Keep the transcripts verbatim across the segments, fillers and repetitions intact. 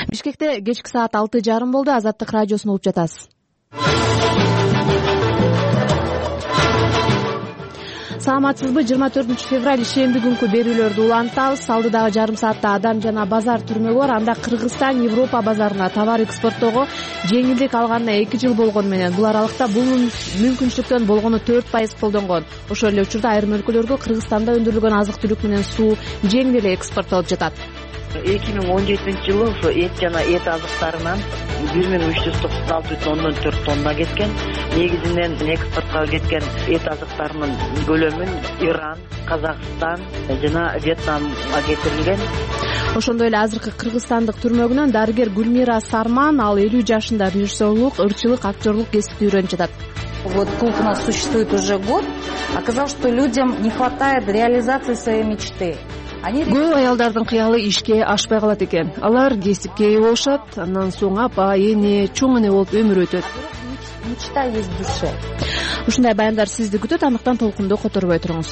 Бишкекте кечки саат алты жарым болду. Азаттык радиосун угуп жатасыз. Саламатсызбы? жыйырма төртүнчү февраль ишемби күнкү берүүлөрдү улантабыз. Алдыдагы жарым саатта Адам жана базар түрмөгү бар. Анда Кыргызстан Европа базарына товар экспорттоого жеңилдик алганына эки жыл болгону менен бул аралыкта бул мүмкүнчүлүктөн болгону төрт пайыз колдонгон. Ошол эле учурда айрым өлкөлөргө Кыргызстанда өндүрүлгөн азык-түлүк менен суу жеңил эле экспорттолуп жатат. эки миң он жетинчи жылы ошо эт жана эт азыктарынан бир миң үч жүз токсон алты бүтүн ондон төрт тонна кеткен. Негизинен экспортко кеткен эт азыктарынын көлөмүн Иран, Казакстан жана Вьетнамга кетирилген. Ошондой эле азыркы кыргызстандык түрмөгүнөн дарыгер Гүлмира Сарман, ал элүү жашында, режиссерлук, ырчылык, актерлук кесипти үйрөнүп жатат. Вот клуб у нас существует уже год. Оказалось, что людям не хватает реализации своей мечты. Көп аялдардын кыялы ишке ашпай калат экен. Алар кесипке ээ болушат, андан соң апа, эне, чоң эне болуп өмүр өтөт. Мечта есть в душе. Ушундай баяндар сизди күтөт, андыктан толкунду которбой туруңуз.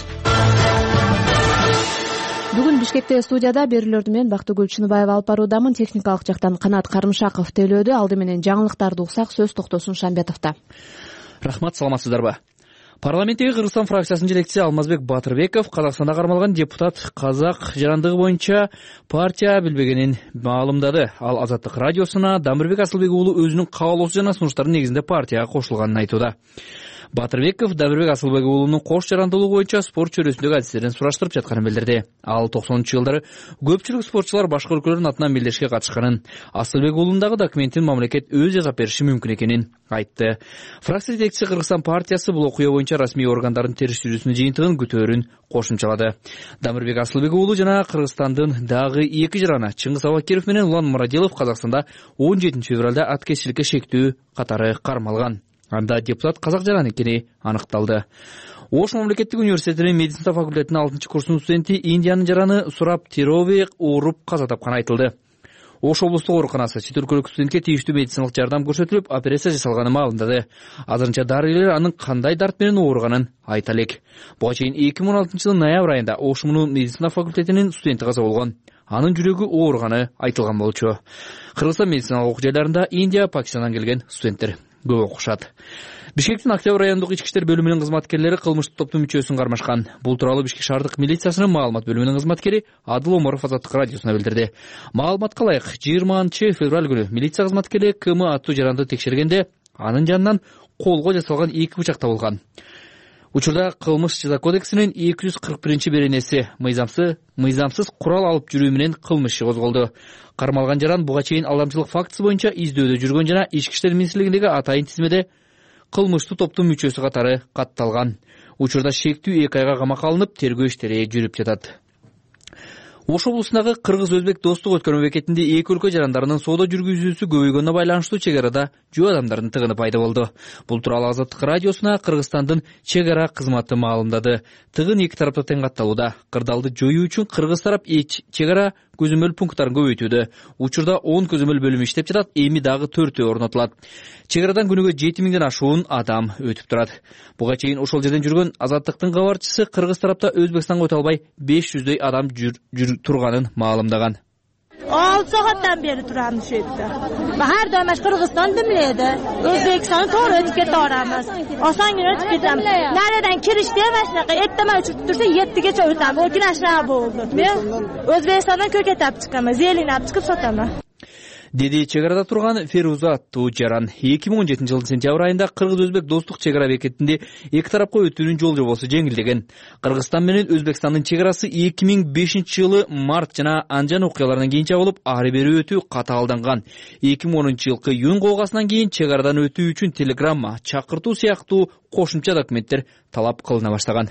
Бүгүн Бишкекте студияда берүүлөрдү мен Бактыгүл Чыныбаева алып баруудамын. Техникалык жактан Канат Карымшаков тейлөөдө. Алды менен жаңылыктарды уксак, сөз Токтосун Шамбетовдо. Рахмат, саламатсыздарбы? Парламенттеги Кыргызстан фракциясынын жетекчиси Алмазбек Батырбеков Казакстанда кармалган депутат казак жарандыгы боюнча партия билбегенин маалымдады. Ал Азаттык радиосуна Дамырбек Асылбек уулу өзүнүн каалоосу жана сунуштарынын негизинде партияга кошулганын айтууда. Батырбеков Дамырбек Асылбек уулунун кош жарандуулугу боюнча спорт чөйрөсүндөгү адистерин сураштырып жатканын билдирди. Ал токсонунчу жылдары көпчүлүк спортчулар башка өлкөлөрдүн атынан мелдешке катышканын, Асылбек уулундагы документин мамлекет өз жасап бериши мүмкүн экенин айтты. Фракция жетекчиси Кыргызстан партиясы бул окуя боюнча расмий органдардын териштирүүсүнүн жыйынтыгын күтөөрүн кошумчалады. Дамырбек Асылбек уулу жана Кыргызстандын дагы эки жараны Чыңгыз Абакиров менен Улан Мурадилов Казакстанда он жетинчи февралда аткезчиликке шектүү катары кармалган. Анда депутат казак жаран экени аныкталды. Ош мамлекеттик университетинин медицина факультетинин алтынчы курсунун студенти Индиянын жараны Сураб Тирови ооруп каза тапканы айтылды. Ош облустук ооруканасы чет өлкөлүк студентке тийиштүү медициналык жардам көрсөтүлүп, операция жасалганы маалымдады. Азырынча дарыгерлер анын кандай дарт менен ооруганын айта элек. Буга чейин эки миң он алтынчы жылдын ноябрь айында Ош медицина факультетинин студенти каза болгон. Анын жүрөгү ооруганы айтылган болчу. Кыргызстан медициналык окуу жайларында Индия, Пакистандан келген студенттер көп окушат. Бишкектин Октябрь райондук ички иштер бөлүмүнүн кызматкерлери кылмыштык топтун мүчөсүн кармашкан. Бул тууралуу Бишкек шаардык милициясынын маалымат бөлүмүнүн кызматкери Адыл Омаров Азаттык радиосуна билдирди. Маалыматка ылайык, жыйырманчы февраль күнү милиция кызматкери КМ аттуу жаранды текшергенде анын жанынан колго жасалган эки бычак табылган. Учурда кылмыш жаза кодексинин эки жүз кырк биринчи беренеси мыйзамсыз мыйзамсыз курал алып жүрүү менен кылмыш иши козголду. Кармалган жаран буга чейин алдамчылык фактысы боюнча издөөдө жүргөн жана Ички иштер министрлигиндеги атайын тизмеде кылмыштуу топтун мүчөсү катары катталган. Учурда шектүү эки айга камакка алынып, тергөө иштери жүрүп жатат. Ош облусундагы Кыргыз-Өзбек достук өткөрмө бекетинде эки өлкө жарандарынын соода жүргүзүүсү көбөйгөнүнө байланыштуу чек арада жөө адамдардын тыгыны пайда болду. Бул тууралуу Азаттык радиосуна Кыргызстандын чек ара кызматы маалымдады. Тыгын эки тарапта тең катталууда. Кырдаалды жоюу үчүн Кыргыз тарап чек ара көзөмөл пункттарын көбөйтүүдө. Учурда он көзөмөл бөлүмү иштеп жатат, эми дагы төртөө орнотулат. Чек арадан күнүгө жети миңден ашуун адам өтүп турат. Буга чейин ошол жерден жүргөн Азаттыктын кабарчысы Кыргыз тарапта Өзбекстанга өтө албай беш жүздөй адам жүр турганын маалымдаган. алты сааттан бeri turamiz shu yerda. Har doim Qirg'iziston dimlaydi. O'zbekistonni to'g'ri o'tib keta olamiz. Osongina o'tib ketamiz. Naridan kirishda ham shunaqa ertaman uchib tursa yettigacha o'tamiz. Lekin ashuna bo'ldi. Men O'zbekistondan ko'kat olib chiqaman, zelin olib chiqib sotaman. Dedi чек арада турган Феруза аттуу жаран. эки миң он жетинчи жылдын сентябрь айында Кыргыз-Өзбек достук чек ара бекетинде эки тарапка өтүүнүн жол жобосу жеңилдеген. Кыргызстан менен Өзбекстандын чек арасы эки миң бешинчи жылы март жана Анжан окуяларынан кийин жабылып, ары бери өтүү катаалданган. эки миң онунчу жылкы июнь кылгасынан кийин чек арадан өтүү үчүн телеграмма, чакыртуу сыяктуу кошумча документтер талап кылына баштаган.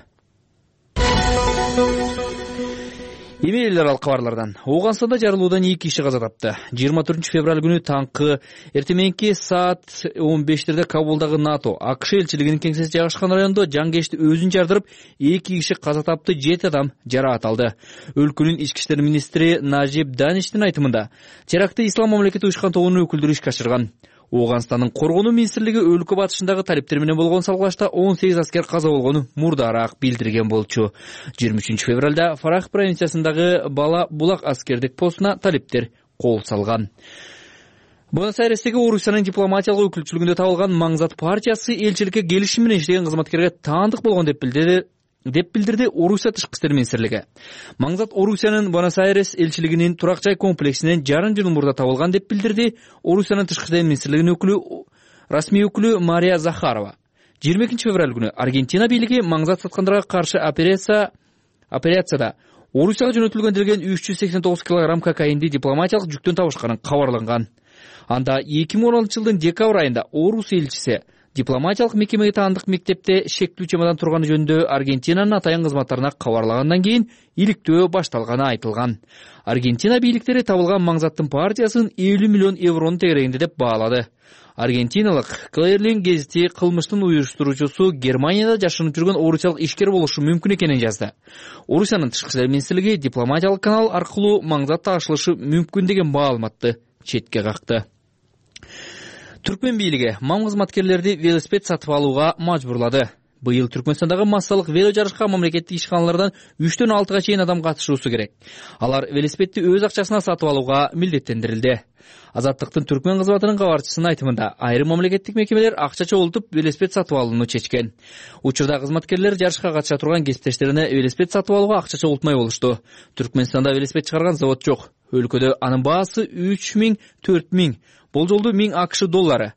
Эми эл аралык кабарлардан. Ооганстанда жарылуудан эки киши каза тапты. жыйырма төртүнчү февраль күнү таңкы эртеменки саат он бештерде Кабулдагы НАТО АКШ элчилигинин кеңсеси жайгашкан райондо жангешти өзүн жардырып, эки киши каза тапты, жети адам жараат алды. Өлкөнүн ички иштер министри Нажиб Даништин айтымында, терактты Ислам мамлекети уюшкан тобунун өкүлдөрү ишке ашырган. Ооганстандын коргонуу министрлиги өлкө батышындагы талиптер менен болгон салгылашта он сегиз аскер каза болгонун мурдараак билдирген болчу. жыйырма үчүнчү февралда Фарах провинциясындагы Бала Булак аскердик постуна талиптер кол салган. Буэнос-Айрестеги Орусиянын дипломатиялык өкүлчүлүгүндө табылган Маңзат партиясы элчиликке келишим менен иштеген кызматкерге таандык болгон деп билдирди деп билдирди Орусия тышкы иштер министрлиги. Маңзат Орусиянын Буэнос-Айрес элчилигинин турак жай комплексинен жарым жыл мурда табылган деп билдирди Орусиянын тышкы иштер министрлигинин өкүлү, расмий өкүлү Мария Захарова. жыйырма экинчи февраль күнү Аргентина бийлиги Маңзат саткандарга каршы операция операцияда Орусияга жөнөтүлгөн үч жүз сексен тогуз килограмм кокаинди дипломатиялык жүктөн табышканын кабарланган. Анда эки миң он алтынчы жылдын декабрь айында Орус элчиси дипломатиялык мекемеге таандык мектепте шектүү чемодан турганы жөнүндө Аргентинанын атайын кызматтарына кабарлагандан кийин иликтөө башталганы айтылган. Аргентина бийликтери табылган Маңзаттын партиясын элүү миллион евронун тегерегинде деп баалады. Аргентиналык Клэрлин гезити кылмыштын уюштуруучусу Германияда жашынып жүргөн орусиялык ишкер болушу мүмкүн экенин жазды. Орусиянын тышкы иштер министрлиги дипломатиялык канал аркылуу Маңзат тагышылышы мүмкүн деген маалыматты четке какты. Түркмен бийлиги мам кызматкерлерди велосипед сатып алууга мажбурлады. Быйыл Түркмөнстандагы массалык вело жарышка мамлекеттик ишканалардан үчтөн алтыга чейин адам катышуусу керек. Алар велосипедти өз акчасына сатып алууга милдеттендирилди. Азаттыктын Түркмен кызматынын кабарчысынын айтымында, айрым мамлекеттик мекемелер акча чогултуп велосипед сатып алууну чечкен. Учурда кызматкерлер жарышка катыша турган кесиптештерине велосипед сатып алууга акча чогултмай болушту. Түркменстанда велосипед чыгарган завод жок. Өлкөдө анын баасы үч миң төрт миң, болжолду миң АКШ доллары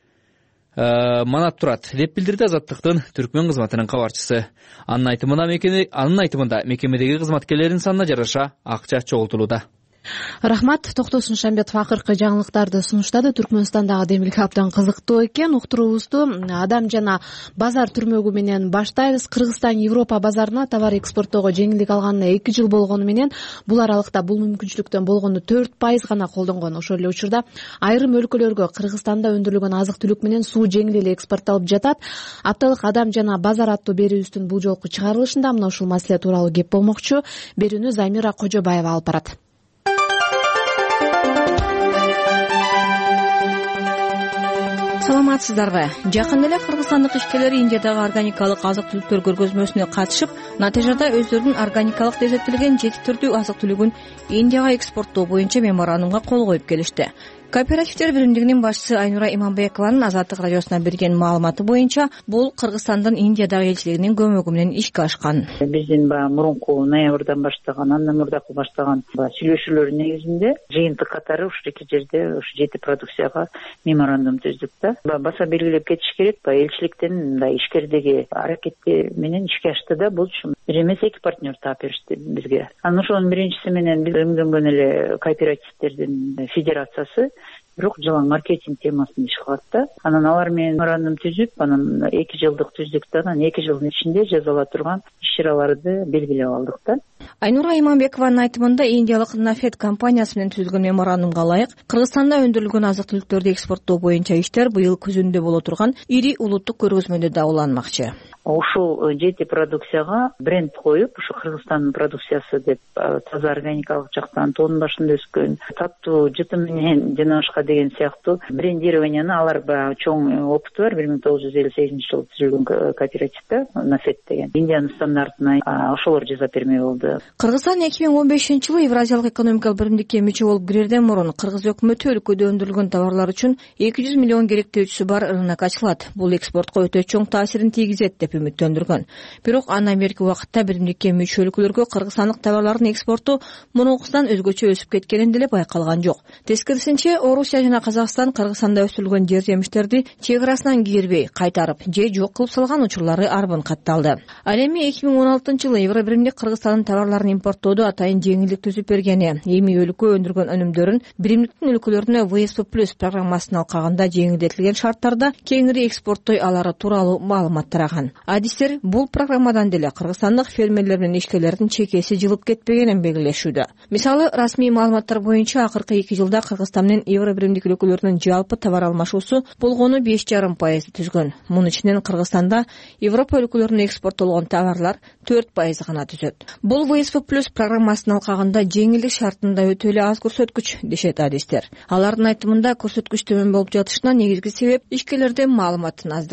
манат турат, деп билдирди Азаттыктын Түркмен кызматынын кабарчысы. Анын айтымында мекеме анын айтымында мекемедеги кызматкерлердин санына жараша акча чогултулууда. Рахмат. Токтосун Шамбетов акыркы жаңылыктарды сунуштады. Түркмөнстандагы демилге абдан кызыктуу экен. Уктуруубузду Адам жана базар түрмөгү менен баштайбыз. Кыргызстан Европа базарына товар экспорттоого жеңилдик алганына эки жыл болгону менен бул аралыкта бул мүмкүнчүлүктөн болгону төрт пайыз гана колдонгон. Ошол эле учурда айрым өлкөлөргө Кыргызстанда өндүрүлгөн азык-түлүк менен суу жеңил эле экспортталып жатат. Апталык Адам жана базар аттуу берүүбүздүн бул жолку чыгарылышында мына ушул маселе тууралуу кеп болмокчу. Берүүнү Замира Кожобаева алып барат. Саламатсыздарбы? Жакында эле кыргызстандык ишкерлер Индиядагы органикалык азык-түлүктөр көргөзмөсүнө катышып, натыйжада өздөрүнүн органикалык деп эсептелген жети түрдүү азык-түлүгүн Индияга экспорттоо боюнча меморандумга кол коюп келишти. Кооперативдер биримдигинин башчысы Айнура Иманбекованын Азаттык радиосуна берген маалыматы боюнча, бул Кыргызстандын Индиядагы элчилигинин көмөгү менен ишке ашкан. Биздин баягы мурунку ноябрдан баштаган, андан мурдакы баштаган сүйлөшүүлөр негизинде жыйынтык катары ушул эки жерде ушу жети продукцияга меморандум түздүк да. Баса белгилеп кетиш керек, баягы элчиликтен мындай ишкердеги аракети менен ишке ашты да, бул үчүн бир эмес эки партнер таап беришти бизге. Анан ошонун биринчиси менен биз өңдөнгөн эле кооперативдердин федерациясы бирок жалаң маркетинг темасын иш кылат да. Анан алар менен меморандум түзүп, анан эки жылдык түздүктө, анан эки жылдын ичинде жасала турган иш-чараларды белгилеп алдык да. Айнура Иманбекованын айтымында, Индиялык Нафед компаниясы менен түзүлгөн меморандумга ылайык, Кыргызстанда өндүрүлгөн азык-түлүктөрдү экспорттоо боюнча иштер быйыл күзүндө боло турган ири улуттук көргөзмөдө да уланмакчы. Ушул жети продукцияга бренд коюп, ушу Кыргызстандын продукциясы деп таза органикалык жактан тоонун башында өскөн, таттуу жыты менен жана башка деген сыяктуу брендированияны алар баягы чоң опыту бар. бир миң тогуз жүз элүү сегизинчи жылы түзүлгөн кооперативде Нафед деген Индиянын стандартына ошолор жасап бермей болду. Кыргызстан эки миң он бешинчи жылы Евразиялык экономикалык биримдикке мүчө болуп кирерден мурун Кыргыз өкмөтү өлкөдө өндүрүлгөн товарлар үчүн эки жүз миллион керектөөчүсү бар рынок ачылат. Бул экспортко өтө чоң таасирин тийгизет деп үмүттөндүргөн. Бирок андан берки убакытта биримдикке мүчө өлкөлөргө кыргызстандык товарлардын экспорту мурункусунан өзгөчө өсүп кеткенин деле байкалган жок. Тескерисинче, Орусия жана Казакстан Кыргызстанда өстүрүлгөн жер жемиштерди чек арасынан кийирбей кайтарып же жок кылып салган учурлары арбын катталды. Ал эми эки миң он алтынчы жылы Евро биримдик Кыргызстандын товарларын импорттоодо атайын жеңилдик түзүп бергени, эми өлкө өндүргөн өнүмдөрүн биримдиктин өлкөлөрүнө вэ эс пэ плюс программасынын алкагында жеңилдетилген шарттарда кеңири экспорттой алары тууралуу маалымат тараган. Адистер бул программадан деле кыргызстандык фермерлер менен ишкерлердин чекеси жылып кетпегенин белгилешүүдө. Мисалы, расмий маалыматтар боюнча акыркы эки жылда Кыргызстан менен Евро биримдик өлкөлөрүнүн жалпы товар алмашуусу болгону беш жарым пайызды түзгөн. Мунун ичинен Кыргызстанда Европа өлкөлөрүнө экспорттолгон товарлар төрт пайыз гана түзөт. Бул вэ эс пэ плюс программасынын алкагында жеңилдик шартында өтө эле аз көрсөткүч, дешет адистер. Алардын айтымында көрсөткүч төмөн болуп жатышына негизги себеп ишкерлердин маалыматтын аздыгы.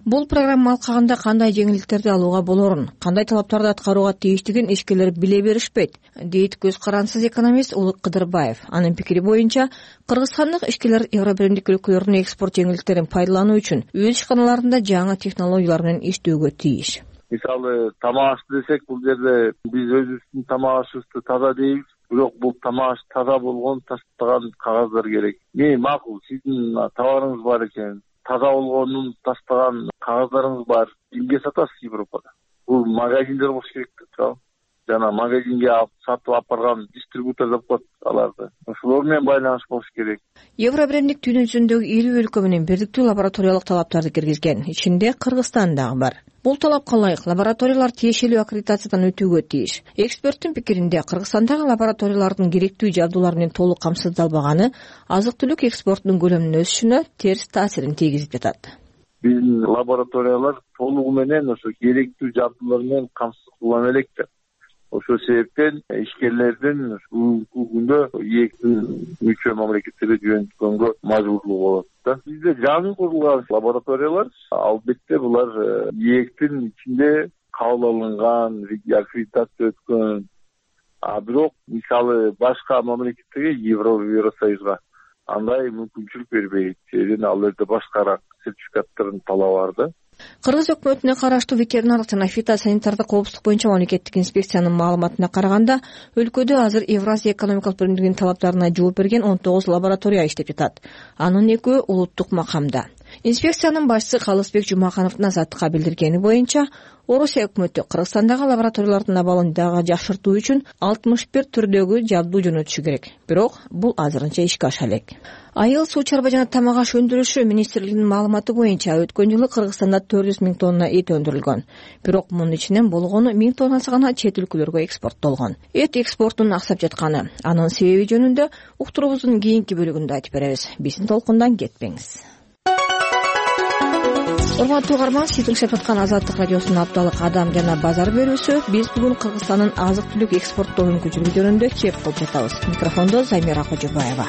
Бул программа алкагында кандай жеңилдиктерди алууга болорун, кандай талаптарды аткарууга тийиштигин ишкерлер биле беришпейт, дейт көз карансыз экономист Улук Кыдырбаев. Анын пикири боюнча, кыргызстандык ишкерлер Евробиримдик өлкөлөрдүн экспорт жеңилдиктерин пайдалануу үчүн өз ишканаларында жаңы технологиялар менен иштөөгө тийиш. Мисалы, тамак аш десек, бул жерде биз өзүбүздүн тамак ашыбызды таза дейбиз, бирок бул тамак аш таза болгон тастаган кагаздар керек. Мен макул, сиздин товарыңыз бар экен, таза болгонун тастаган кагаздарыңыз бар. Эмне сатасыз Европада? Бул магазиндер болуш керек да. Жана магазинге алып сатып алып барган дистрибьютор деп коет аларды. Ошолор менен байланыш болуш керек. Евробиримдик дүйнө жүзүндөгү элүү өлкө менен бирдиктүү лабораториялык талаптарды киргизген. Ичинде Кыргызстан дагы бар. Бул талапка ылайык лабораториялар тиешелүү аккредитациядан өтүүгө тийиш. Эксперттин пикиринде, Кыргызстандагы лабораториялардын керектүү жабдуулар менен толук камсыздалбаганы азык-түлүк экспортунун көлөмүнүн өсүшүнө терс таасирин тийгизип жатат. Биздин лабораториялар толугу менен ошо керектүү жабдуулар менен камсыздалбай электе. Ошол себептен ишкерлердин бүгүнкү күндө ээктин мүчө мамлекеттерге жөнөткөнгө мажбурлугу болот да. Бизде жаңы курулган лабораториялар, албетте булар ээктин ичинде кабыл алынган, аккредитация өткөн. А бирок мисалы башка мамлекеттерге, Евросоюзга андай мүмкүнчүлүк бербейт. Себеби ал жерде башкараак сертификаттардын талабы бар да. Кыргыз өкмөтүнө караштуу ветеринардык жана фитосанитардык коопсуздук боюнча мамлекеттик инспекциянын маалыматына караганда, өлкөдө азыр Евразия экономикалык биримдигинин талаптарына жооп берген он тогуз лаборатория иштеп жатат. Анын экөө улуттук макамда. Инспекциянын башчысы Калысбек Жумакановдун Азаттыкка билдиргени боюнча, Орусия өкмөтү Кыргызстандагы лабораториялардын абалын дагы жакшыртуу үчүн алтымыш бир түрдөгү жабдуу жөнөтүшү керек. Бирок бул азырынча ишке аша элек. Айыл, суу чарба жана тамак аш өндүрүшү министрлигинин маалыматы боюнча өткөн жылы Кыргызстанда төрт жүз миң тонна эт өндүрүлгөн. Бирок мунун ичинен болгону миң тоннасы гана чет өлкөлөргө экспорттолгон. Эт экспортунун аксап жатканы, анын себеби жөнүндө уктуруубуздун кийинки бөлүгүндө айтып беребиз. Биздин толкундан кетпеңиз. Урматтуу угарман, сиз тыңшап жаткан Азаттык радиосунун апталык Адам жана базар берүүсү. Биз бүгүн Кыргызстандын азык-түлүк экспорттоо мүмкүнчүлүгү жөнүндө кеп кылып жатабыз. Микрофондо Замира Кожобаева.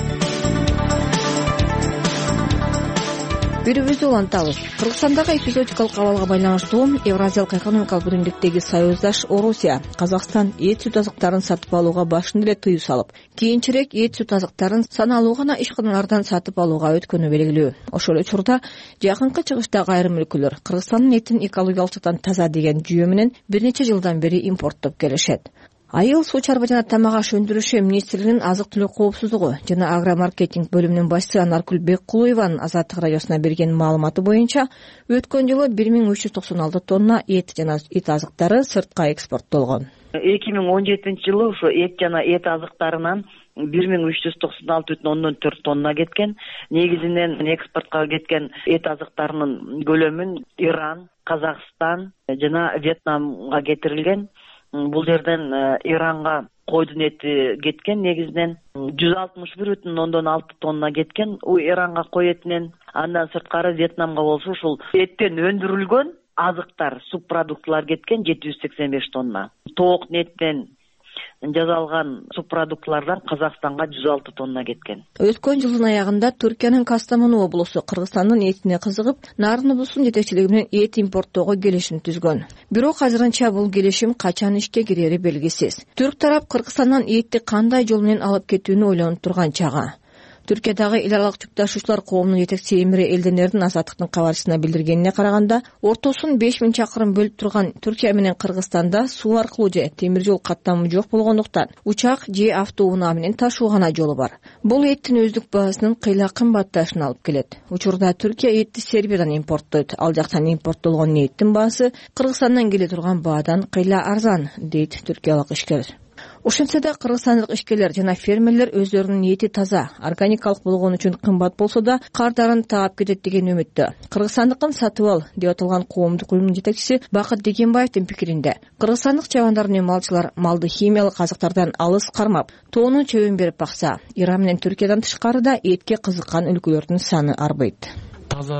Берүүбүздү улантабыз. Кыргызстандагы эпизодикалык абалга байланыштуу Евразиялык экономикалык биримдиктеги союздаш Орусия Казакстан эт сүт азыктарын сатып алууга башында эле тыюу салып, кийинчерээк эт сүт азыктарын саналуу гана ишканалардан сатып алууга өткөнү белгилүү. Ошол учурда жакынкы чыгыштагы айрым өлкөлөр Кыргызстандын этин экологиялык жактан таза деген жүйө менен бир нече жылдан бери импорттоп келишет. Айыл, суу чарба жана тамак аш өндүрүшү министрлигинин азык-түлүк коопсуздугу жана агромаркетинг бөлүмүнүн башчысы Анаркүл Беккулуеванын Азаттык радиосуна берген маалыматы боюнча, өткөн жылы бир миң үч жүз токсон алты тонна эт жана эт азыктары сыртка экспорттолгон. эки миң он жетинчи жылы ушу эт жана эт азыктарынан бир миң үч жүз токсон алты бүтүн ондон төрт тонна кеткен. Негизинен экспортко кеткен эт азыктарынын көлөмүн Иран, Казакстан жана Вьетнамга кетирилген. Бул жерден Иранга койдун эти кеткен, негизинен жүз алтымыш бир бүтүн ондон алты тонна кеткен. У Иранга кой этинен, андан сырткары Вьетнамга болсо ушул эттен өндүрүлгөн азыктар, субпродуктылар кеткен жети жүз сексен беш тонна. Тоок этинен жасалган субпродуктылардан Казакстанга жүз алты тонна кеткен. Өткөн жылдын аягында Түркиянын Кастамону облусу Кыргызстандын этине кызыгып, Нарын облусунун жетекчилиги менен эт импорттоого келишим түзгөн. Бирок азырынча бул келишим качан ишке кирери белгисиз. Түрк тарап Кыргызстандан этти кандай жол менен алып кетүүнү ойлонуп турган чагы. Түркиядагы эл аралык жүк ташуучулар коомунун жетекчиси Эмире Элденердин Азаттыктын кабарчысына билдиргенине караганда, ортосун беш миң чакырым бөлүп турган Түркия менен Кыргызстанда суу аркылуу же темир жол каттамы жок болгондуктан учак же автоунаа менен ташуу гана жолу бар. Бул эттин өздүк баасынын кыйла кымбатташына алып келет. Учурда Түркия этти Сербиядан импорттойт. Ал жактан импорттолгон эттин баасы Кыргызстандан келе турган баадан кыйла арзан, дейт түркиялык ишкер. Ошентсе да кыргызстандык ишкерлер жана фермерлер өздөрүнүн эти таза, органикалык болгон үчүн кымбат болсо да кардарын таап кетет деген үмүттө. Кыргызстандыкын сатып ал деп аталган коомдук уюмдун жетекчиси Бакыт Дегенбаевдин пикиринде, кыргызстандык чабандар менен малчылар малды химиялык азыктардан алыс кармап, тоонун чөбүн берип бакса, Иран менен Түркиядан тышкары да этке кызыккан өлкөлөрдүн саны арбайт. Таза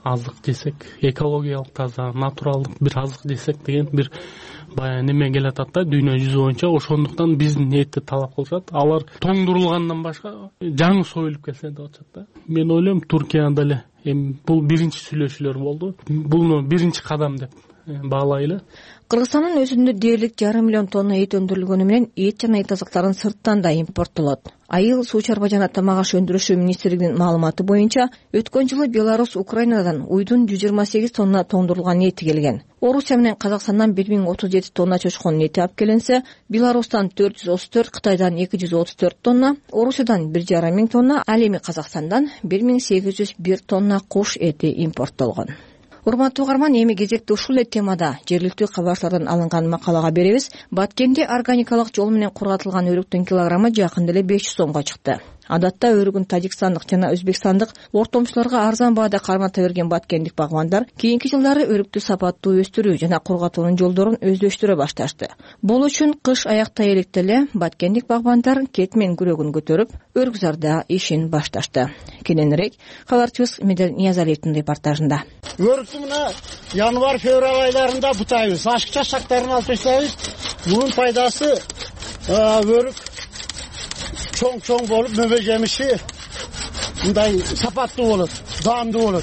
азык жесек, экологиялык таза, натуралдык бир азык жесек деген бир баягы неме келатат да дүйнө жүзү боюнча. Ошондуктан биздин этти талап кылышат. Алар тоңдурулгандан башка жаңы союлуп келсе деп атышат да. Мен ойлойм Туркияда эле эми бул биринчи сүйлөшүүлөр болду. Бул биринчи кадам деп баалайлы. Кыргызстандын өзүндө дээрлик жарым миллион тонна эт өндүрүлгөнү менен эт жана эт азыктарын сырттан да импорттолот. Айыл, суу чарба жана тамак аш өндүрүшү министрлигинин маалыматы боюнча өткөн жылы Беларусь, Украинадан уйдун жүз жыйырма сегиз тонна тоңдурулган эти келген. Орусия менен Казакстандан бир миң отуз жети тонна чочконун эти алып келинсе, Беларустан төрт жүз отуз төрт, Кытайдан эки жүз отуз төрт тонна, Орусиядан бир жарым миң тонна, ал эми Казакстандан бир миң сегиз жүз бир тонна куш эти импорттолгон. Урматтуу угарман, эми кезекти ушул эле темада жергиликтүү кабарчылардан алынган макалага беребиз. Баткенде органикалык жол менен кургатылган өрүктүн килограммы жакында эле беш жүз сомго чыкты. Адатта өрүгүн тажикстандык жана өзбекстандык ортомчуларга арзан баада кармата берген баткендик багбандар кийинки жылдары өрүктү сапаттуу өстүрүү жана кургатуунун жолдорун өздөштүрө башташты. Бул үчүн кыш аяктай электе эле баткендик багбандар кетмен күрөгүн көтөрүп, өргүзарда ишин башташты. Кененирээк кабарчыбыз Медел Ниязалиевдин репортажында. Өрүктү мына январь февраль айларында бутайбыз, ашыкча шактарын алып таштайбыз. Bunun пайдасы өрүк чоң-чоң болуп, мөбө жемиши мындай сапаттуу болот, даамдуу болот.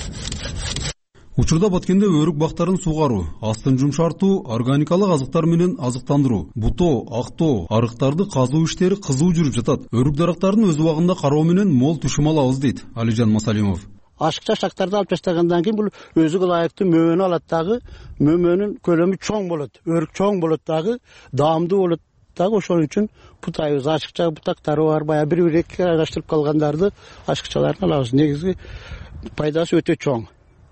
Учурда Баткенде өрүк бактарын сугаруу, астын жумшартуу, органикалык азыктар менен азыктандыруу, бутоо, актоо, арыктарды казуу иштери кызуу жүрүп жатат. Өрүк дарактарын өз убагында кароо менен мол түшүм алабыз дейт Алижан Масалимов. Ашыкча шактарды алып таштагандан кийин бул өзүгө ылайыктуу мөмөнү алат дагы, мөмөнүн көлөмү чоң болот, өрүк чоң болот дагы, даамдуу болот дагы. Ошон үчүн бутайбыз. Ашыкча бутактары бар, баягы бир-бир эки аралаштырып калгандарды ашыкчаларын алабыз. Негизги пайдасы өтө чоң.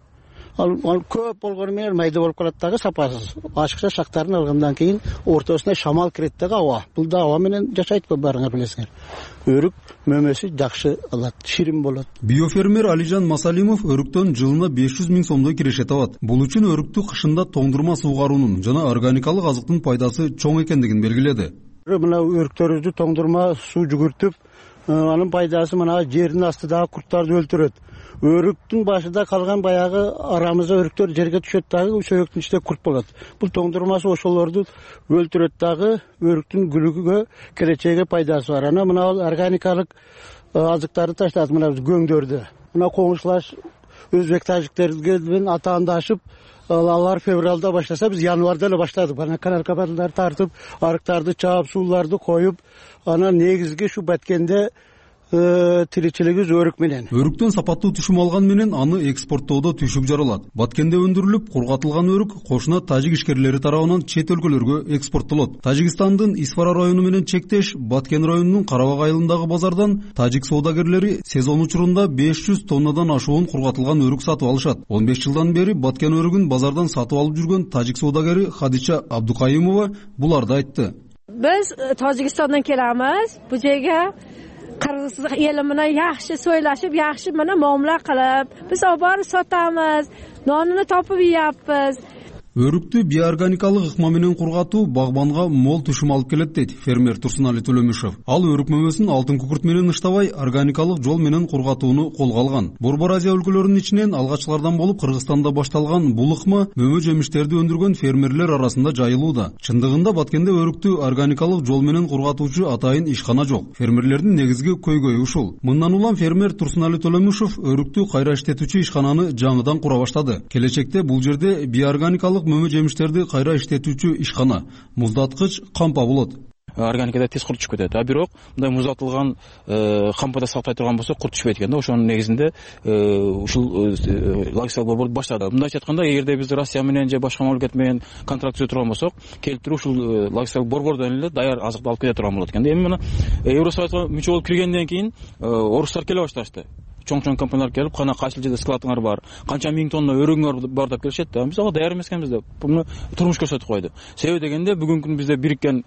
Ал көп болгону менен майда болуп калат дагы, сапасыз. Ашыкча шактарын алгандан кийин ортосуна шамал кирет дагы, аба. Бул да аба менен жашайт го, барыңар билесиңер. Өрүк мөмөсү жакшы алат, ширин болот. Биофермер Алижан Масалимов өрүктөн жылына беш жүз миң сомдой киреше табат. Бул үчүн өрүктү кышында тоңдурма суугаруунун жана органикалык азыктын пайдасы чоң экендигин белгиледи. Мына өрүктөрүбүздү тоңдурма суу жүгүртүп, анын пайдасы мына жердин астындагы курттарды өлтүрөт. Өрүктүн башында калган баягы арамызда өрүктөр жерге түшөт дагы, чөйөктүн ичинде курт болот. Бул тоңдурмасы ошолорду өлтүрөт дагы, өрүктүн күлүгүгө, келечеге пайдасы бар. Ана мына органикалык азыктарды таштат, мына көңдөрдү. Мына коңушлаш өзбек тажиктерге менен атаандашып, алар февралда баштаса, биз январда эле баштадык. Ана канал кабарларды тартып, арыктарды чаап, сууларды коюп, ана негизги ушу Баткенде тиричилигибиз өрүк менен. Өрүктөн сапаттуу түшүм алган менен аны экспорттоодо түшүк жаралат. Баткенде өндүрүлүп, кургатылган өрүк кошуна тажик ишкерлери тарабынан чет өлкөлөргө экспорттолот. Тажикстандын Исфара району менен чектеш Баткен районунун Карабак айылындагы базардан тажик соодагерлери сезон учурунда беш жүз тоннадан ашуун кургатылган өрүк сатып алышат. он беш жылдан бери Баткен өрүгүн базардан сатып алып жүргөн тажик соодагери Хадича Абдукайымова буларды айтты. Биз Тажикстандан келебиз. Бу жерге Kırgız eli bilan yaxshi so'ylashib, yaxshi mana muomala qilib, biz olib borib sotamiz, nonini topib yeyapmiz. Өрүктү биоорганикалык ыкма менен кургатуу багбанга мол түшүм алып келет дейт фермер Турсунали Төлөмүшев. Ал өрүк мөмөсүн алтын күкүрт менен ыштабай, органикалык жол менен кургатууну колго алган. Борбор Азия өлкөлөрүнүн ичинен алгачкылардан болуп Кыргызстанда башталган бул ыкма мөмө жемиштерди өндүргөн фермерлер арасында жайылууда. Чындыгында Баткенде өрүктү органикалык жол менен кургатуучу атайын ишкана жок. Фермерлердин негизги көйгөйү ушул. Мындан улам фермер Турсунали Төлөмүшев өрүктү кайра иштетүүчү ишкананы жаңыдан кура баштады. Келечекте бул жерде биоорганикалык мөмө жемиштерди кайра иштетүүчү ишкана, муздаткыч, кампа болот. Органикада тез курт түшүп кетет. А бирок мындай муздатылган кампада сактай турган болсо курт түшпөйт экен да. Ошонун негизинде ушул логистикалык борбор баштады. Мындайча айтканда, эгерде биз Россия менен же башка мамлекет менен контракт түзө турган болсок, келип туруп ушул логистикалык борбордон эле даяр азыкты алып кете турган болот экен. Эми мына Евросоюзга мүчө болуп киргенден кийин орустар келе башташты. Чоң-чоң компаниялар келип, кана кайсыл жерде складыңар бар, канча миң тонна өрүгүңөр бар деп келишет да. Биз ага даяр эмес экенбиз деп, буну турмуш көрсөтүп койду. Себеби дегенде, бүгүнкү күндө бизде бириккен,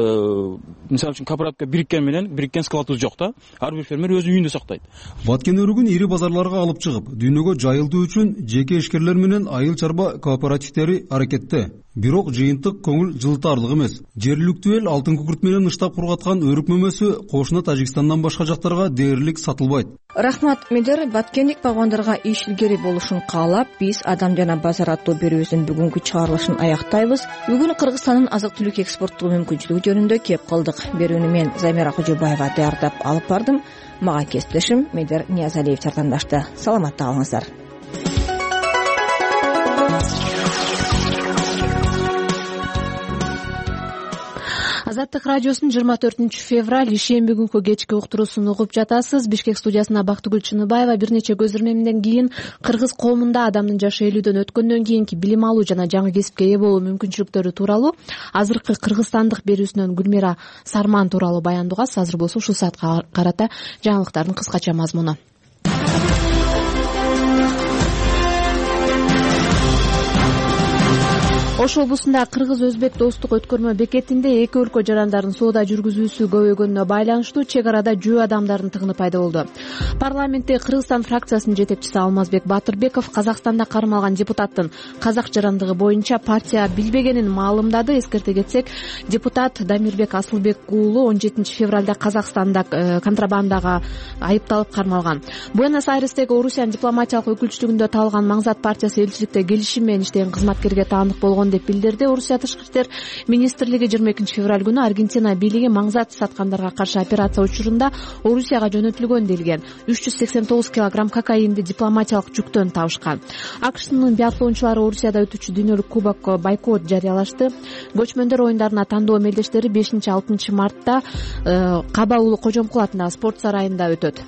мисалы үчүн кооперативге бириккен менен бириккен складыбыз жок да. Ар бир фермер өз үйүндө сактайт. Баткен өрүгүн ири базарларга алып чыгып, дүйнөгө жайылтуу үчүн жеке ишкерлер менен айыл чарба кооперативдери аракетте. Бирок жыйынтык көңүл жылытарлык эмес. Жергиликтүү эл алтын күкүрт менен ыштап кургаткан өрүк мөмөсү кошуна Тажикстандан башка жактарга дээрлик сатылбайт. Рахмат Медер, баткендик багбандарга иш илгери болушун каалап, биз Адам жана базар аттуу берүүбүздүн бүгүнкү чыгарылышын аяктайбыз. Бүгүн Кыргызстандын азык-түлүк экспорттоо мүмкүнчүлүгү жөнүндө кеп кылдык. Берүүнү мен Замира Кожобаева даярдап алып бардым. Мага кесиптешим Медер Ниязалиев жардамдашты. Саламатта калыңыздар. Азаттык радиосунун жыйырма төртүнчү февраль ишемби күнкү кечки уктуруусун угуп жатасыз. Бишкек студиясына Бактыгүл Чыныбаева бир нече көзөрмөмдөн кийин кыргыз коомунда адамдын жашы элүүдөн өткөндөн кийинки билим алуу жана жаңы кесипке ээ болуу мүмкүнчүлүктөрү тууралуу азыркы кыргызстандык берүүсүнөн Гүлмира Сарман тууралуу баяндоо. Азыр болсо ушул саатка карата жаңылыктардын кыскача мазмуну. Ош облусунда кыргыз-өзбек достук өткөрмө бекетинде эки өлкө жарандарын соода жүргүзүүсү көбөйгөнүнө байланыштуу чек арада жөө адамдардын тыгыны пайда болду. Парламентте Кыргызстан фракциясынын жетекчиси Алмазбек Батырбеков Казакстанда кармалган депутаттын казак жарандыгы боюнча партия билбегенин маалымдады. Эскерте кетсек, депутат Дамирбек Асылбек уулу он жетинчи февралда Казакстанда контрабандага айыпталып кармалган. Буэнос-Айрестеги Орусиянын дипломатиялык өкүлчүлүгүндө табылган Маңзат партиясы элчиликте келишим менен иштеген кызматкерге таандык болгон деп билдирди. Орусия тышкы иштер министрлиги жыйырма экинчи февраль күнү Аргентина бийлиги Маңзат саткандарга каршы операция учурунда Орусияга жөнөтүлгөн делген үч жүз сексен тогуз килограмм кокаинди дипломатиялык жүктөн табышкан. АКШнын биатлончулары Орусияда өтүүчү дүйнөлүк кубокко бойкот жарыялашты. Көчмөндөр оюндарына тандоо мелдештери бешинчи алтынчы мартта Каба уулу Кожомкул атындагы спорт сарайында өтөт.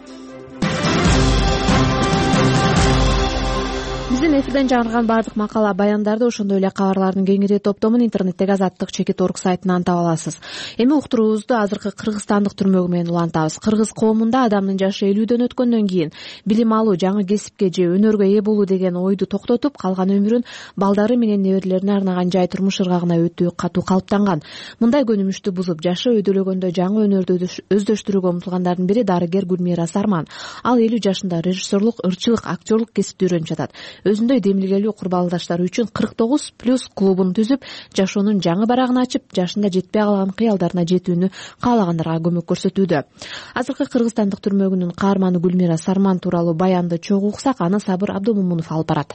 Биздин эфирден жаңырган баардык макала баяндарды, ошондой эле кабарлардын кеңири топтомун интернеттеги азаттык чекит орг сайтынан таба аласыз. Эми уктуруубузду азыркы кыргызстандык түрмөгү менен улантабыз. Кыргыз коомунда адамдын жашы элүүдөн өткөндөн кийин билим алуу, жаңы кесипке же өнөргө ээ болуу деген ойду токтотуп, калган өмүрүн балдары менен неберелерине арнаган жай турмуш ыргагына өтүү катуу калыптанган. Мындай көнүмүштү бузуп, жашы өйдөлөгөндө жаңы өнөрдү өздөштүрүүгө умтулгандардын бири дарыгер Гүлмира Сарман. Ал элүү жашында режиссерлук, ырчылык, актерлук кесипти үйрөнүп жатат. Өзүндөй демилгелүү курбалдаштары үчүн кырк тогуз плюс клубун түзүп, жашоонун жаңы барагын ачып, жашында жетпей калган кыялдарына жетүүнү каалагандарга көмөк көрсөтүүдө. Азыркы кыргызстандык түрмөгүнүн каарманы Гүлмира Сарман тууралуу баянды чогуу уксак, аны Сабыр Абдумумунов алып барат.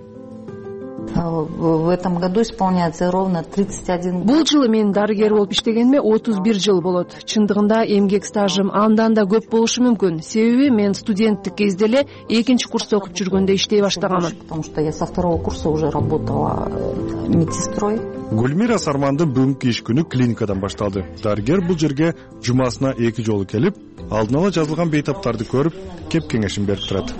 В этом году исполняется ровно тридцать один год. Бул жылы мен дарыгер болуп иштегениме отуз бир жыл болот. Чындыгында эмгек стажым андан да көп болушу мүмкүн. Себеби мен студенттик кезде эле экинчи курста окуп жүргөндө иштей баштаганмын. Потому что я со второго курса уже работала медсестрой. Гүлмира Сармандын бүгүнкү иш күнү клиникадан башталды. Дарыгер бул жерге жумасына эки жолу келип, алдын ала жазылган бейтаптарды көрүп, кеп кеңешин берип турат.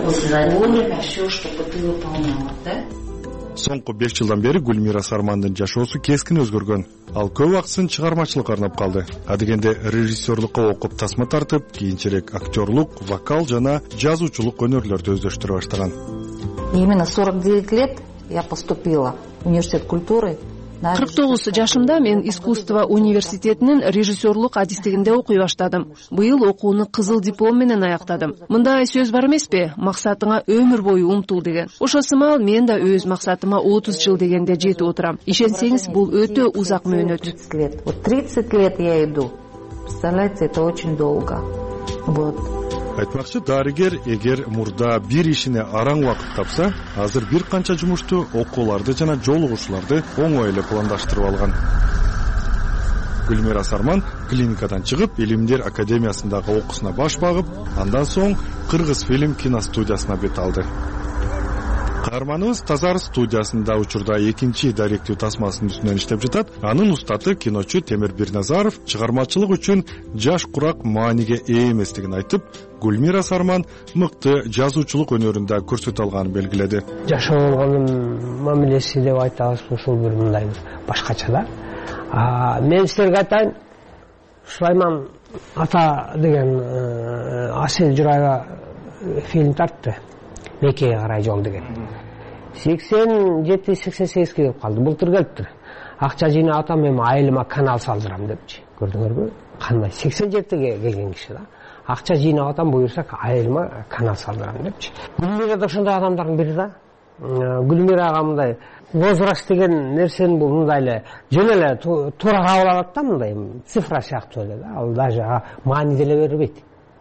Соңку беш жылдан бери Гүлмира Сармандын жашоосу кескин өзгөргөн. Ал көп убактысын чыгармачылыкка арнап калды. Адегенде режиссерлукка окуп тасма тартып, кийинчерээк актерлук, вокал жана жазуучулук өнөрлөрдү өздөштүрө баштаган. Именно сорок девять лет я поступила в университет культуры. кырк тогуз жашымда мен искусство университетинин режиссерлук адистигинде окуй баштадым. Быйыл окууну кызыл диплом менен аяктадым. Мындай сөз бар эмеспи? Максатыңа өмүр бою умтул деген. Ошо сымал мен да өз максатыма отуз жыл дегенде жетип отурам. Ишенсеңиз, бул өтө узак мөөнөт. Вот тридцать лет я иду. Представляете, это очень долго. Вот. Айтмакчы, дарыгер эгер мурда бир ишине араң убакыт тапса, азыр бир канча жумушту, окууларды жана жолугушууларды оңой эле пландаштырып алган. Гүлмира Сарман клиникадан чыгып, Илимдер академиясындагы окуусуна баш багып, андан соң Кыргыз фильм киностудиясына бет алды. Каарманыбыз Тазар студиясында учурда экинчи даректүү тасмасынын үстүнөн иштеп жатат. Анын устаты киночу Темир Бирназаров чыгармачылык үчүн жаш курак мааниге ээ эместигин айтып, Гүлмира Сарман мыкты жазуучулук өнөрүндө көрсөтө алганын белгиледи. Жашоонун мамилеси деп айтабыз, ушул бир мындай башкача да. Мен силерге айтайын, Сулайман ата деген Асел Журайга фильм тартты. Меккеге карай жол деген. сексен жети сексен сегизге келип калды. Былтыр келиптир. Акча жыйнап атам, мен айылыма канал салдырам депчи. Көрдүңөрбү? Кандай сексен жетиге келген киши да. Акча жыйнап атам, буюрсак айылыма канал салдырам депчи. Гүлмира да ошондой адамдардын бири да. Гүлмира ага мындай возраст деген нерсени бул мындай эле жөн эле туура кабыл алат да, мындай цифра сыяктуу эле да, ал даже маани деле бербейт.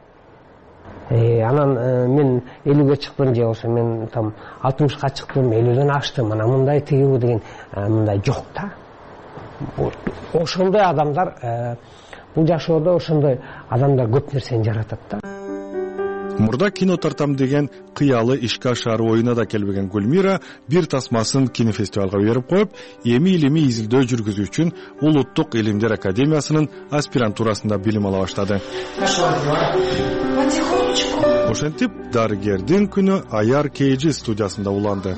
Анан мен элүүгө чыктым же болбосо мен там алтымышка чыктым, элүүдөн аштым, анан мындай тыюу деген мындай жок да. Ошондой адамдар, бул жашоодо ошондой адамдар көп нерсени жаратат да. Мурда кино тартам деген кыялы ишке ашары оюна да келбеген Гүлмира бир тасмасын кинофестивалга берип коюп, эми илимий изилдөө жүргүзүү үчүн Улуттук илимдер академиясынын аспирантурасында билим ала баштады. Ошентип дарыгердин күнү Аяр Кейджи студиясында уланды.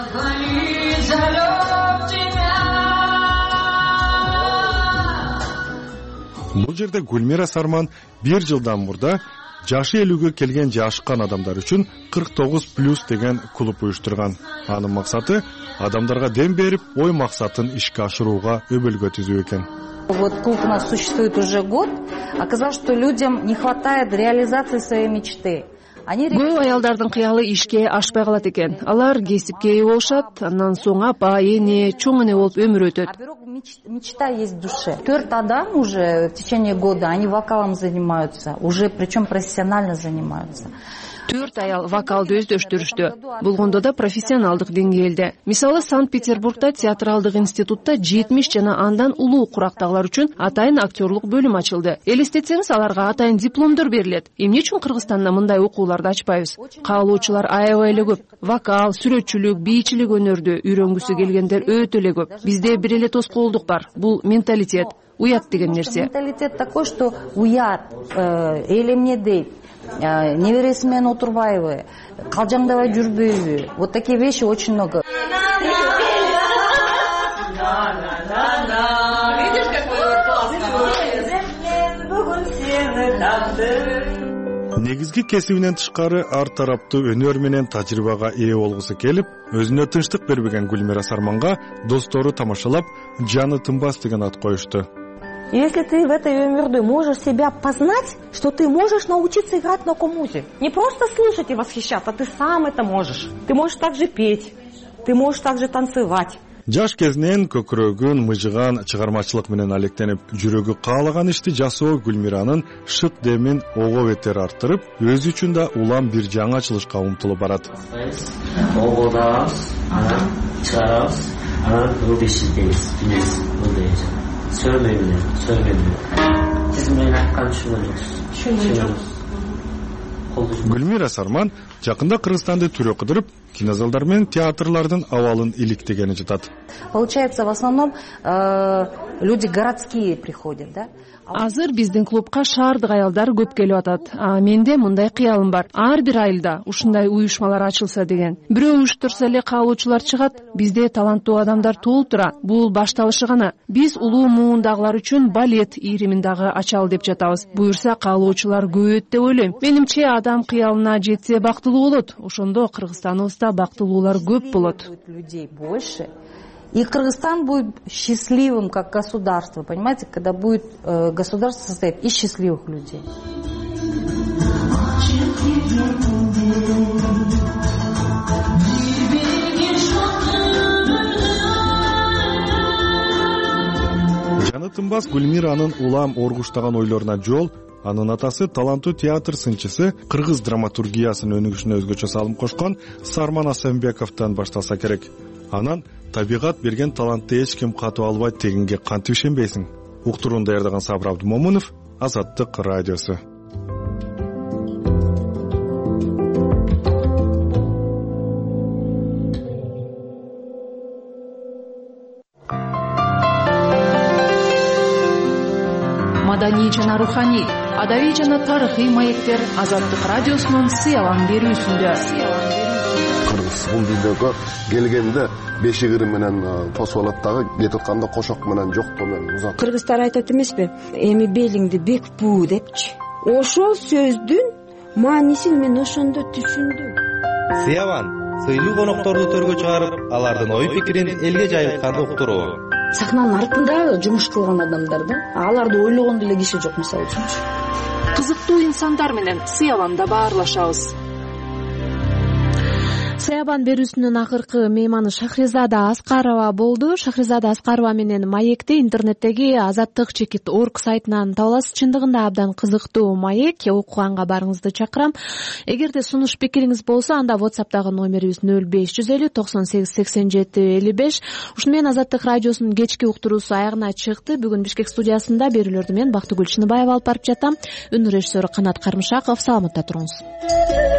Бул жерде Гүлмира Сарман бир жылдан мурда жашы элүүгө келген жашкан адамдар үчүн кырк тогуз плюс деген клуб уюштурган. Анын максаты адамдарга дем берип, ой максатын ишке ашырууга өбөлгө түзүү экен. Вот клуб у нас существует уже год. Оказалось, что людям не хватает реализации своей мечты. Көп аялдардын кыялы ишке ашпай калат экен. Алар кесипке ээ болушат, андан соң апа, эне, чоң эне болуп өмүр өтөт. Мечта есть в душе. Төрт адам уже в течение года, они вокалом занимаются, уже причем профессионально занимаются. Төрт аял вокалды өздөштүрүштү. Болгондо да профессионалдык деңгээлде. Мисалы Санкт-Петербургда театралдык институтта жетимиш жана андан улуу курактагылар үчүн атайын актерлук бөлүм ачылды. Элестетсеңиз, аларга атайын дипломдор берилет. Эмне үчүн Кыргызстанда мындай окууларды ачпайбыз? Каалоочулар аябай эле көп. Вокал, сүрөтчүлүк, бийчилик өнөрдү үйрөнгүсү келгендер өтө эле көп. Бизде бир эле тоскоолдук бар. Бул менталитет, уят деген нерсе. Менталитет такой, что уят, эли эмне дейт, небересі менен отурбайбы, калжаңдабай жүрбөйбү. Вот такие вещи очень много. Негизги кесибинен тышкары ар тараптуу өнөр менен тажрыйбага ээ болгусу келип, өзүнө тынчтык бербеген Гүлмира Сарманга достору тамашалап, жаны тынбас деген ат коюшту. Если ты в этой өмүрдө можешь себя познать, что ты можешь научиться играть на комузе. Не просто слушать и восхищаться, ты сам это можешь. Ты можешь также петь, ты можешь также танцевать. Жаш кезинен көкүрөгүн мыжыган чыгармачылык менен алектенип, жүрөгү каалаган ишти жасоо Гүлмиранын шык демин ого бетер арттырып, өзү үчүн да улам бир жаңы ачылышка умтулуп барат. Огодабыз, анан чыгарабыз, анан ылдышыбыз, билебиз, ылдыйбыз. Сөйлөй менен, сөйлөй менен. Сиз менен айткан түшүнөбүз. Гүлмира Сарман жакында Кыргызстанды түрө кыдырып, кинозалдар менен театрлардын абалын иликтегени жатат. Получается, в основном люди городские приходят, да? Азыр биздин клубка шаардык аялдар көп келип атат. А менде мындай кыялым бар. Ар бир айылда ушундай уюшмалар ачылса деген. Бирөө уюштурса эле каалоочулар чыгат. Бизде таланттуу адамдар толуп тура. Бул башталышы гана. Биз улуу муундагылар үчүн балет иримин дагы ачалы деп жатабыз. Буюрса каалоочулар көбөйөт деп ойлойм. Менимче адам кыялына жетсе бактылуу болот. Ошондо Кыргызстаныбызда бактылуулар көп болот. Людей больше. И Кыргызстан будет счастливым как государство, понимаете, когда будет э, государство состоит из счастливых людей. Жаны тынбас Гүлмиранын улам оргуштаган ойлоруна жол, анын атасы таланттуу театр сынчысы, кыргыз драматургиясынын өнүгүшүнө өзгөчө салым кошкон Сарман Асенбековдон башталса керек. Анан табигат берген талантты эч ким катып албайт дегенге кантип ишенбейсиң? Уктурууну даярдаган Сабыр Абдумомунов, Азаттык радиосу. Маданий жана руханий, адабий жана тарыхый маектер Азаттык радиосунун сыялан берүүсүндө. Бул видеого келгенде бешигири менен тосуп алат дагы, кетип атканда кошок менен жоктоо менен узат. Кыргыздар айтат эмеспи? Эми белиңди бек буу депчи. Ошол сөздүн маанисин мен ошондо түшүндүм. Сыяван сыйлуу конокторду төргө чыгарып, алардын ой пикирин элге жайылткан уктуруу. Сахнанын артында жумуш кылган адамдар да, аларды ойлогон деле киши жок, мисалы үчүн. Кызыктуу инсандар менен Сыяванда баарлашабыз. саябан берүүсүнүн акыркы мейманы Шахризада Аскарова болду. Шахризада Аскарова менен маекти интернеттеги азаттык чекит точка орг сайтынан таба аласыз. Чындыгында абдан кызыктуу маек, окуганга барыңызды чакырам. Эгерде сунуш пикириңиз болсо, анда WhatsApp'тагы номерибиз нөл беш жүз элүү токсон сегиз сексен жети элүү беш. Ушуну менен Азаттык радиосунун кечки уктуруусу аягына чыкты. Бүгүн Бишкек студиясында берүүлөрдү мен Бактыгүл Чыныбаева алып барып жатам. Үн режиссеру Канат Кармышаков. Саламатта туруңуз.